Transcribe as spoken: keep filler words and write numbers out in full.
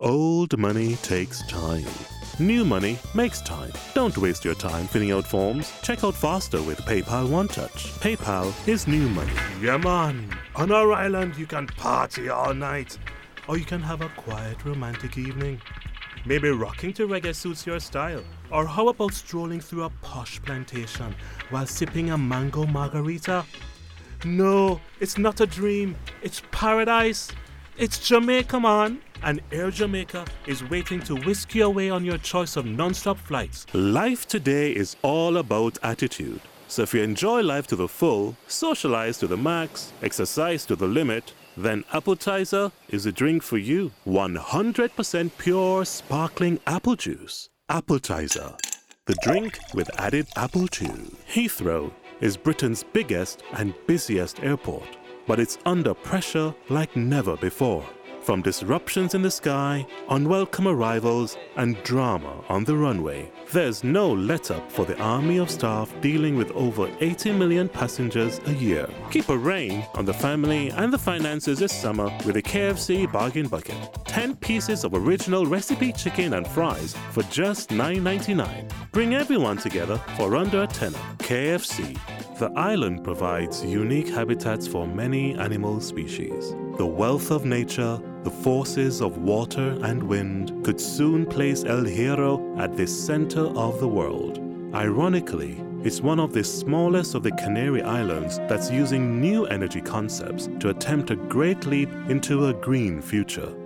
Old money takes time. New money makes time. Don't waste your time filling out forms. Check out faster with PayPal One Touch. PayPal is new money. Yeah, man. On our island, you can party all night. Or you can have a quiet, romantic evening. Maybe rocking to reggae suits your style. Or how about strolling through a posh plantation while sipping a mango margarita? No, it's not a dream. It's paradise. It's Jamaica, man. And Air Jamaica is waiting to whisk you away on your choice of non-stop flights. Life today is all about attitude. So if you enjoy life to the full, socialize to the max, exercise to the limit, then Appletizer is a drink for you. one hundred percent pure, sparkling apple juice. Appletizer, the drink with added apple juice. Heathrow is Britain's biggest and busiest airport, but it's under pressure like never before. From disruptions in the sky, unwelcome arrivals, and drama on the runway, there's no let-up for the army of staff dealing with over eighty million passengers a year. Keep a rein on the family and the finances this summer with a K F C bargain bucket. ten pieces of original recipe chicken and fries for just nine ninety-nine. Bring everyone together for under a tenner. K F C. The island provides unique habitats for many animal species. The wealth of nature, the forces of water and wind could soon place El Hierro at the center of the world. Ironically, it's one of the smallest of the Canary Islands that's using new energy concepts to attempt a great leap into a green future.